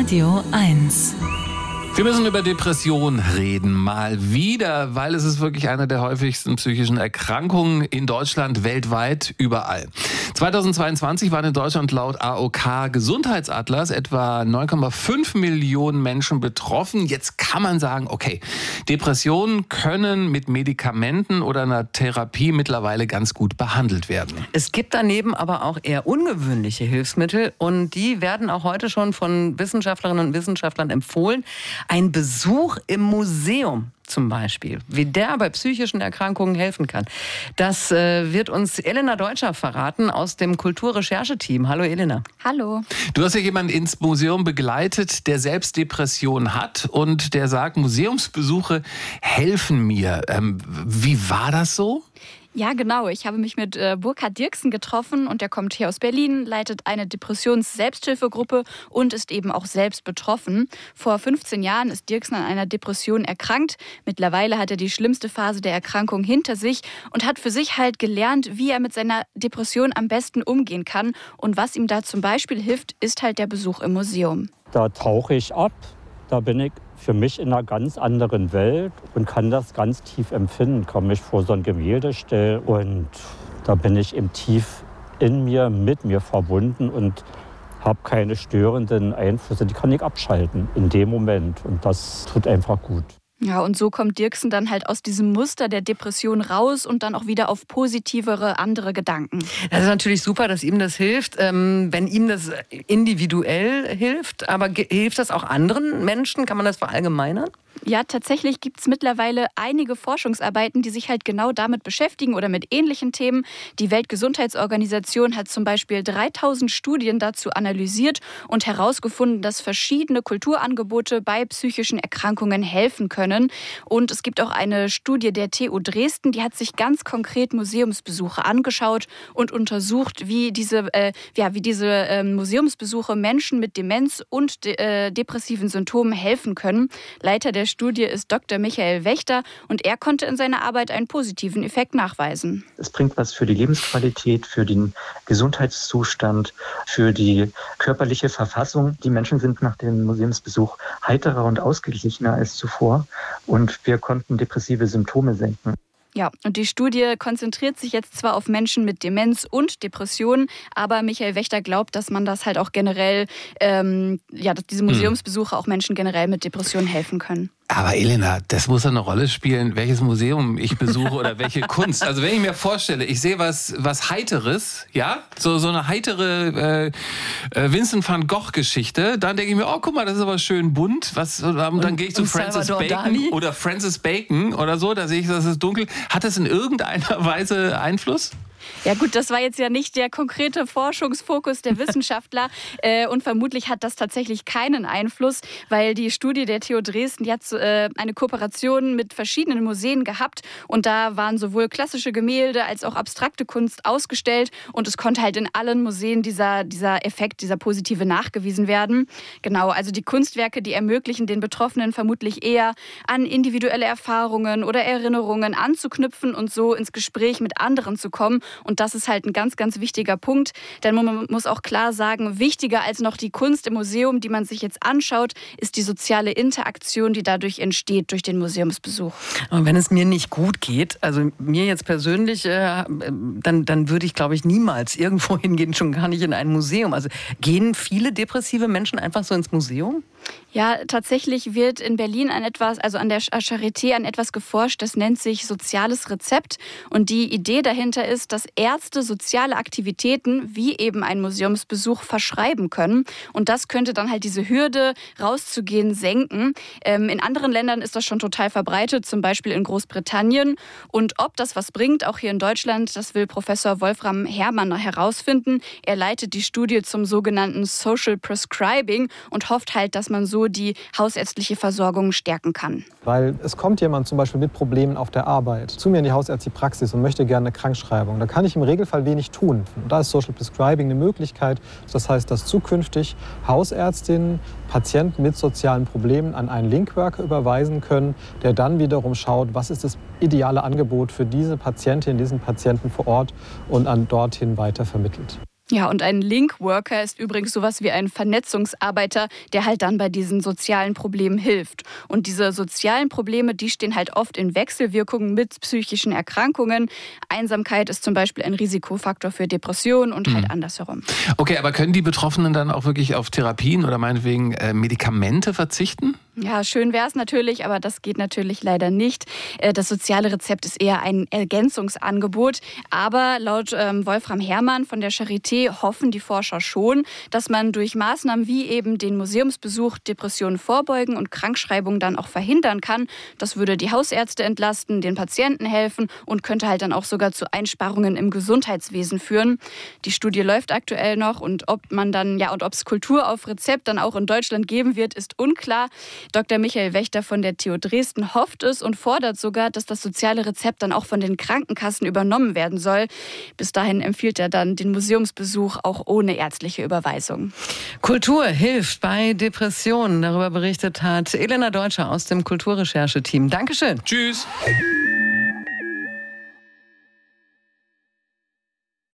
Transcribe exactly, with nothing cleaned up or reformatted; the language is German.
Radio eins. Wir müssen über Depression reden, mal wieder, weil es ist wirklich eine der häufigsten psychischen Erkrankungen in Deutschland, weltweit, überall. zweitausendzweiundzwanzig waren in Deutschland laut A O K Gesundheitsatlas etwa neun Komma fünf Millionen Menschen betroffen. Jetzt kann man sagen, okay, Depressionen können mit Medikamenten oder einer Therapie mittlerweile ganz gut behandelt werden. Es gibt daneben aber auch eher ungewöhnliche Hilfsmittel und die werden auch heute schon von Wissenschaftlerinnen und Wissenschaftlern empfohlen. Ein Besuch im Museum zum Beispiel, wie der bei psychischen Erkrankungen helfen kann. Das äh, wird uns Elena Deutscher verraten aus dem Kulturrechercheteam. Hallo Elena. Hallo. Du hast ja jemanden ins Museum begleitet, der selbst Depressionen hat und der sagt, Museumsbesuche helfen mir. Ähm, wie war das so? Ja, genau. Ich habe mich mit äh, Burkhard Dirksen getroffen und der kommt hier aus Berlin, leitet eine Depressions-Selbsthilfegruppe und ist eben auch selbst betroffen. Vor fünfzehn Jahren ist Dirksen an einer Depression erkrankt. Mittlerweile hat er die schlimmste Phase der Erkrankung hinter sich und hat für sich halt gelernt, wie er mit seiner Depression am besten umgehen kann. Und was ihm da zum Beispiel hilft, ist halt der Besuch im Museum. Da tauche ich ab, da bin ich für mich in einer ganz anderen Welt und kann das ganz tief empfinden. Kann mich vor so ein Gemälde stellen und da bin ich eben tief in mir, mit mir verbunden und habe keine störenden Einflüsse. Die kann ich abschalten in dem Moment und das tut einfach gut. Ja, und so kommt Dirksen dann halt aus diesem Muster der Depression raus und dann auch wieder auf positivere, andere Gedanken. Das ist natürlich super, dass ihm das hilft, ähm, wenn ihm das individuell hilft. Aber ge- hilft das auch anderen Menschen? Kann man das verallgemeinern? Ja, tatsächlich gibt es mittlerweile einige Forschungsarbeiten, die sich halt genau damit beschäftigen oder mit ähnlichen Themen. Die Weltgesundheitsorganisation hat zum Beispiel dreitausend Studien dazu analysiert und herausgefunden, dass verschiedene Kulturangebote bei psychischen Erkrankungen helfen können. Und es gibt auch eine Studie der T U Dresden, die hat sich ganz konkret Museumsbesuche angeschaut und untersucht, wie diese, äh, ja, wie diese äh, Museumsbesuche Menschen mit Demenz und de- äh, depressiven Symptomen helfen können. Leiter der Studie ist Doktor Michael Wächter und er konnte in seiner Arbeit einen positiven Effekt nachweisen. Es bringt was für die Lebensqualität, für den Gesundheitszustand, für die körperliche Verfassung. Die Menschen sind nach dem Museumsbesuch heiterer und ausgeglichener als zuvor und wir konnten depressive Symptome senken. Ja, und die Studie konzentriert sich jetzt zwar auf Menschen mit Demenz und Depressionen, aber Michael Wächter glaubt, dass man das halt auch generell, ähm, ja, dass diese Museumsbesuche auch Menschen generell mit Depressionen helfen können. Aber Elena, das muss eine Rolle spielen, welches Museum ich besuche oder welche Kunst. Also wenn ich mir vorstelle, ich sehe was was Heiteres, ja, so so eine heitere äh, Vincent van Gogh Geschichte, dann denke ich mir, oh guck mal, das ist aber schön bunt. Was, und dann und, gehe ich zu Francis Bacon Dali? oder Francis Bacon oder so, da sehe ich, das ist dunkel. Hat das in irgendeiner Weise Einfluss? Ja gut, das war jetzt ja nicht der konkrete Forschungsfokus der Wissenschaftler äh, und vermutlich hat das tatsächlich keinen Einfluss, weil die Studie der T U Dresden, die hat äh, eine Kooperation mit verschiedenen Museen gehabt und da waren sowohl klassische Gemälde als auch abstrakte Kunst ausgestellt und es konnte halt in allen Museen dieser, dieser Effekt, dieser positive nachgewiesen werden. Genau, also die Kunstwerke, die ermöglichen den Betroffenen vermutlich eher an individuelle Erfahrungen oder Erinnerungen anzuknüpfen und so ins Gespräch mit anderen zu kommen. Und das ist halt ein ganz, ganz wichtiger Punkt. Denn man muss auch klar sagen, wichtiger als noch die Kunst im Museum, die man sich jetzt anschaut, ist die soziale Interaktion, die dadurch entsteht, durch den Museumsbesuch. Und wenn es mir nicht gut geht, also mir jetzt persönlich, äh, dann, dann würde ich, glaube ich, niemals irgendwo hingehen, schon gar nicht in ein Museum. Also gehen viele depressive Menschen einfach so ins Museum? Ja, tatsächlich wird in Berlin an etwas, also an der Charité an etwas geforscht, das nennt sich soziales Rezept. Und die Idee dahinter ist, dass Ärzte soziale Aktivitäten wie eben ein Museumsbesuch verschreiben können. Und das könnte dann halt diese Hürde, rauszugehen, senken. Ähm, in anderen Ländern ist das schon total verbreitet, zum Beispiel in Großbritannien. Und ob das was bringt, auch hier in Deutschland, das will Professor Wolfram Herrmann herausfinden. Er leitet die Studie zum sogenannten Social Prescribing und hofft halt, dass man so die hausärztliche Versorgung stärken kann. Weil es kommt jemand zum Beispiel mit Problemen auf der Arbeit zu mir in die hausärztliche Praxis und möchte gerne eine Krankschreibung. Da kann ich im Regelfall wenig tun. Und da ist Social Prescribing eine Möglichkeit. Das heißt, dass zukünftig Hausärztinnen Patienten mit sozialen Problemen an einen Linkworker überweisen können, der dann wiederum schaut, was ist das ideale Angebot für diese Patientin, diesen Patienten vor Ort und an dorthin weiter vermittelt. Ja, und ein Linkworker ist übrigens sowas wie ein Vernetzungsarbeiter, der halt dann bei diesen sozialen Problemen hilft. Und diese sozialen Probleme, die stehen halt oft in Wechselwirkungen mit psychischen Erkrankungen. Einsamkeit ist zum Beispiel ein Risikofaktor für Depressionen und halt mhm. andersherum. Okay, aber können die Betroffenen dann auch wirklich auf Therapien oder meinetwegen äh, Medikamente verzichten? Ja, schön wäre es natürlich, aber das geht natürlich leider nicht. Das soziale Rezept ist eher ein Ergänzungsangebot. Aber laut ähm, Wolfram Herrmann von der Charité hoffen die Forscher schon, dass man durch Maßnahmen wie eben den Museumsbesuch Depressionen vorbeugen und Krankschreibungen dann auch verhindern kann. Das würde die Hausärzte entlasten, den Patienten helfen und könnte halt dann auch sogar zu Einsparungen im Gesundheitswesen führen. Die Studie läuft aktuell noch und ob man dann, ja, und ob es Kultur auf Rezept dann auch in Deutschland geben wird, ist unklar. Doktor Michael Wächter von der T U Dresden hofft es und fordert sogar, dass das soziale Rezept dann auch von den Krankenkassen übernommen werden soll. Bis dahin empfiehlt er dann den Museumsbesuch auch ohne ärztliche Überweisung. Kultur hilft bei Depressionen. Darüber berichtet hat Elena Deutscher aus dem Kulturrechercheteam. Dankeschön. Tschüss.